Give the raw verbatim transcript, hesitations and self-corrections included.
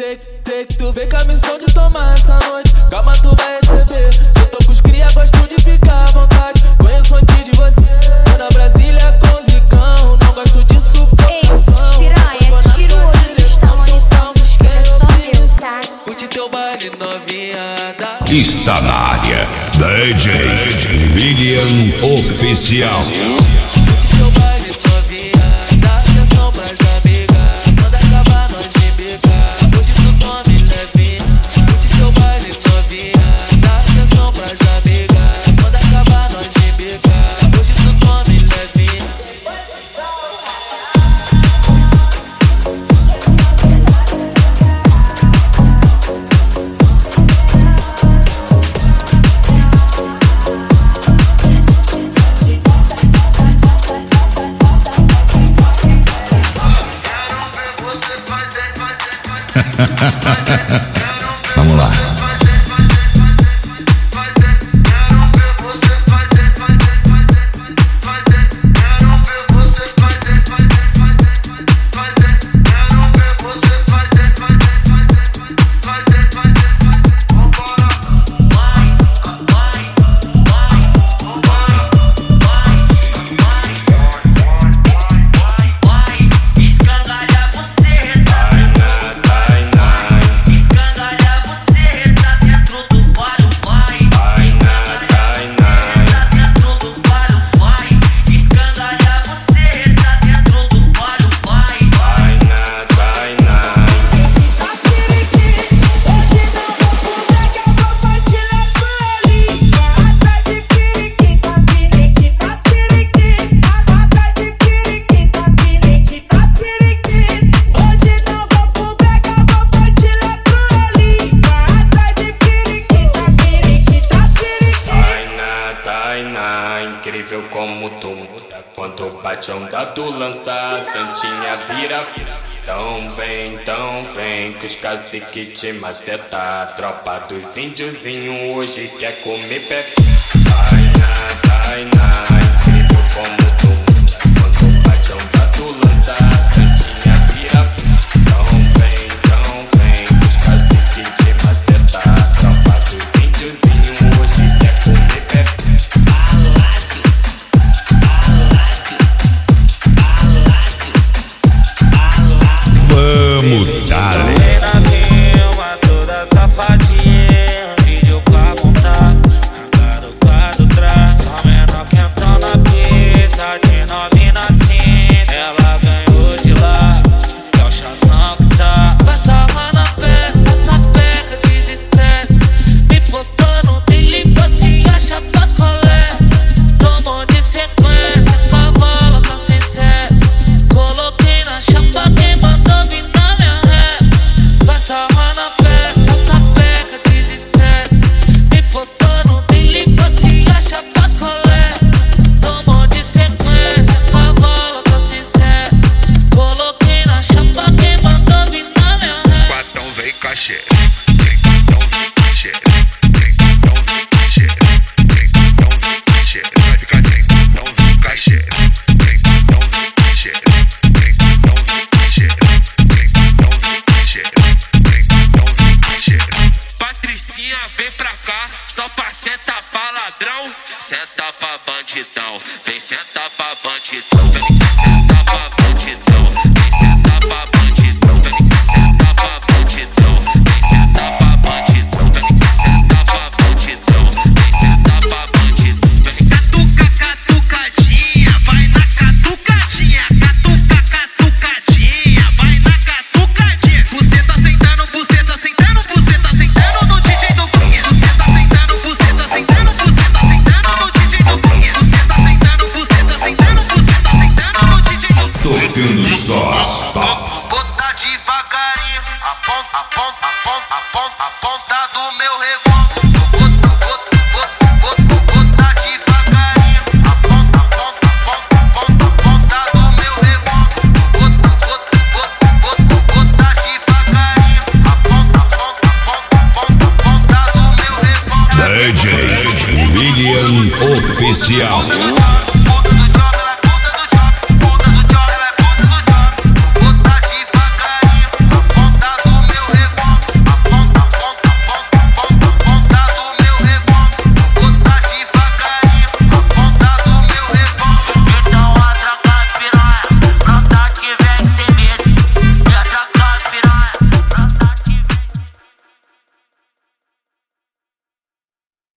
Take, take, tu vem com a missão de tomar essa noite. Calma, tu vai receber. Se eu tô com os cria, gosto de ficar à vontade. Conheço antes de você. Tô na Brasília com zicão. Não gosto de sufocação. Ei, piranha, tira o olho do salão e salve. É só Deus, tá? Curte teu baile, novinha. Está na área D J William Oficial. Curte teu baile, novinha. Dá atenção pras amigas. Quando acabar, nós se bica. Hoje tu tome levinha. Curte teu baile, novinha. Dá atenção pras amigas. Quando acabar, nós se bica. Hoje tu tome levinha. Vamos lá. Incrível como tu muda quando bate a onda, tu lança a santinha vira. Então vem, então vem que os cacique te maceta. A tropa dos índiozinhos hoje quer comer pé. Tainá, Tainá, incrível como tu muda quando bate a onda, tu lança a santinha vira. Então vem, então vem que os cacique te maceta. A tropa dos índiozinhos hoje quer comer pé. Vamos dar. Toda safadinha, vídeo pra montar. Agora o quadro traz. Só menor que entrou na pista. De nove na cinta. Ela ganhou de lá. É o chatão que tá. Passa lá na peça. Essa peca desestresse. Me postou no delipa. Se acha pras colé. Tomou de sequência. Cavalo tá sincero. Coloquei na chapa. Quem mandou vir na minha ré. Passa lá na peça. Essa peca desestresse. Me postou no delipa. Se acha pras colé. Tomou de sequência. Cavalo tá sincero. Coloquei na chapa. Quem mandou vir na minha ré. Quatão vem cachê. Então vem cachê. Então vem cachê. Então vem cachê. Vai ficar então vem cachê. Então vem cachê. Então vem cachê. Então vem cachê. Então vem cachê. Patricinha, vem pra cá, só pra sentar pra ladrão. Senta pra bandidão, vem sentar pra bandidão. Vem sentar pra bandidão, vem sentar pra bandidão. Vem sentar pra bandidão, vem sentar pra bandidão. Vem sentar pra bandidão, vem sentar pra bandidão. Vem catuca, catucadinha, vai na catucadinha. Catuca, catucadinha, vai na catucadinha. Você tá sentando, você tá sentando, você tá sentando no D J do Cunha. Você tá sentando, você tá sentando, você tá sentando no D J do Cunha. Você tá sentando, você tá sentando, você tá sentando no D J do Cunha. Tocando só as tops. Bota devagarinho, a ponta, a ponta, a ponta, a ponta, a ponta do meu revólver. Bota, bota, bota, bota, bota devagarinho, a ponta, a ponta, a ponta, a ponta, a ponta do meu revólver. Bota, bota, bota, bota, bota devagarinho, a ponta, a ponta, a ponta, a ponta, a ponta do meu revólver. D J William Oficial.